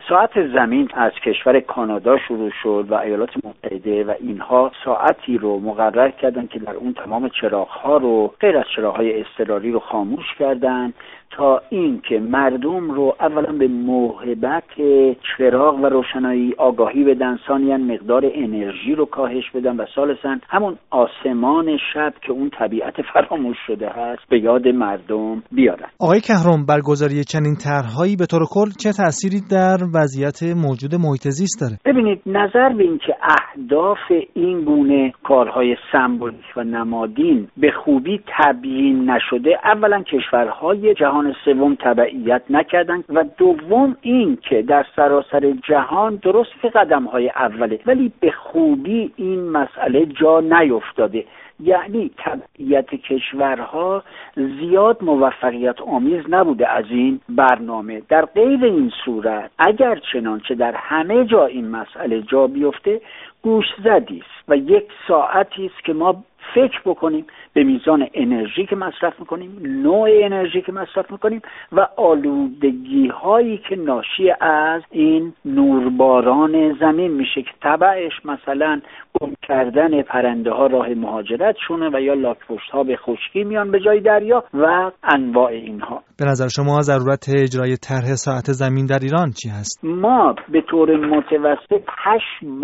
ساعت زمین از کشور کانادا شروع شد و ایالات متحده و اینها ساعتی رو مقرر کردن که در اون تمام چراغ‌ها رو غیر از چراغ‌های اضطراری رو خاموش کردن تا این که مردم رو اولا به موهبت چراغ و روشنایی آگاهی بدن، ثانیاً مقدار انرژی رو کاهش بدن و ثالثاً همون آسمان شب که اون طبیعت فراموش شده هست به یاد مردم بیارن. آقای کهرم، برگزاری چنین طرح‌هایی به طور کل چه تأثیری در وضعیت موجود محیط زیست داره؟ ببینید، نظر به این که اهداف این گونه کارهای سمبولیک و نمادین به خوبی تبیین نشده، اولا کشورهای جهان سوم تبعیت نکردن و دوم این که در سراسر جهان درست که قدم‌های اوله ولی به خوبی این مسئله جا نیفتاده. یعنی تبعیت کشورها زیاد موفقیت آمیز نبوده از این برنامه. در غیر این صورت اگر چنانچه در همه جا این مسئله جا بیفته گوشزدی است و یک ساعتی است که ما فکر بکنیم به میزان انرژی که مصرف میکنیم، نوع انرژی که مصرف میکنیم و آلودگی هایی که ناشی از این نورباران زمین میشه که تبعش مثلا گم کردن پرنده ها راه مهاجرت شونه و یا لاک‌پشت ها به خشکی میان به جای دریا و انواع اینها. به نظر شما ضرورت اجرای طرح ساعت زمین در ایران چی هست؟ ما به طور متوسط 8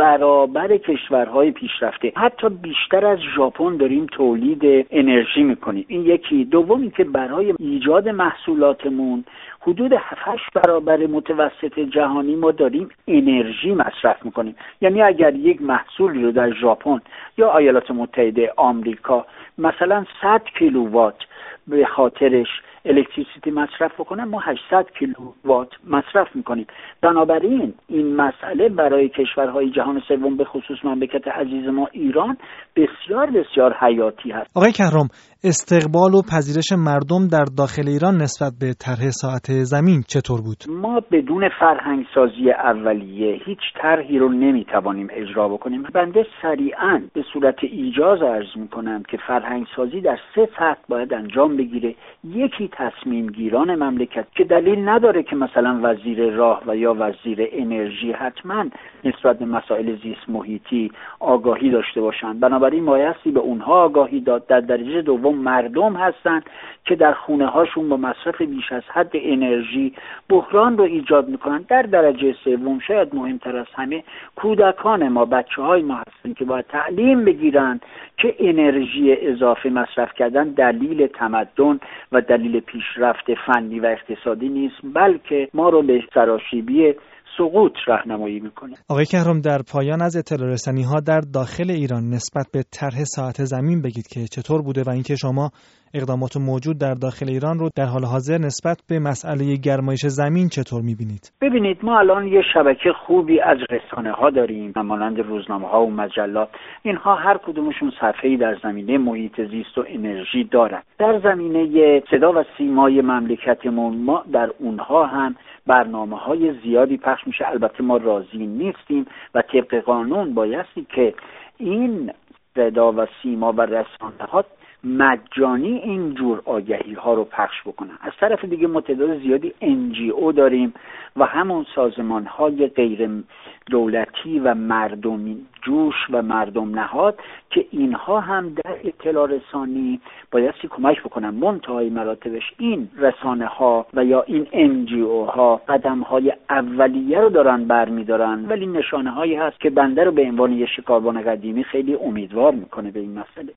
برابر کشورهای پیشرفته، حتی بیشتر از ژاپن داریم تولید انرژی میکنیم. این یکی. دومی که برای ایجاد محصولاتمون حدود 7-8 برابر متوسط جهانی ما داریم انرژی مصرف میکنیم. یعنی اگر یک محصولی رو در ژاپن یا ایالات متحده آمریکا مثلا 100 کیلووات به خاطرش الکتریسیتی مصرف بکنن، ما 800 کیلووات مصرف میکنیم. بنابراین این مسئله برای کشورهای جهان سوم به خصوص مملکت عزیز ما ایران بسیار بسیار حیاتی هست. آقای کهرم، استقبال و پذیرش مردم در داخل ایران نسبت به طرح ساعت زمین چطور بود؟ ما بدون فرهنگ سازی اولیه هیچ طرحی رو نمیتوانیم اجرا بکنیم. بنده سریعاً به صورت ایجاز عرض میکنم که فرهنگ سازی در 3 سطح باید انجام بگیره. یکی تصمیم گیران مملکت که دلیل نداره که مثلا وزیر راه و یا وزیر انرژی حتما نسبت به مسائل زیست محیطی آگاهی داشته باشند. بنابراین بایستی به اونها آگاهی داد. در درجه دوم مردم هستند که در خونه هاشون با مصرف بیش از حد انرژی بحران رو ایجاد میکنن. در درجه سوم شاید مهمتر از همه کودکان ما، بچه‌های ما هستن که باید تعلیم بگیرن که انرژی اضافه مصرف کردن دلیل تمدن و دلیل پیشرفت فنی و اقتصادی نیست، بلکه ما رو به سراشیبی سقوط راهنمایی میکنه. آقای کهرم، در پایان از اطلاع رسانی‌ها در داخل ایران نسبت به طرح ساعت زمین بگید که چطور بوده و اینکه شما اقدامات موجود در داخل ایران رو در حال حاضر نسبت به مسئله گرمایش زمین چطور می‌بینید؟ ببینید، ما الان یه شبکه خوبی از رسانه‌ها داریم، مانند روزنامه‌ها و مجلات. اینها هر کدومشون صفحه‌ای در زمینه محیط زیست و انرژی دارن. در زمینه صدا و سیمای مملکتمون ما در اونها هم برنامه‌های زیادی پخش میشه. البته ما راضی نیستیم و طبق قانون بایستی که این صدا و سیما و رسانه‌ها مجانی اینجور آگهی ها رو پخش بکنن. از طرف دیگه ما تعداد زیادی NGO داریم و همون سازمان های غیر دولتی و مردمی جوش و مردم نهاد که اینها هم در اطلاع رسانی بایستی کمک بکنن. منتهای مراتبش این رسانه ها و یا این NGO ها قدم های اولیه رو دارن برمیدارن، ولی نشانه هایی هست که بنده رو به عنوان یه شکاربان قدیمی خیلی امیدوار میکنه به این مسئله.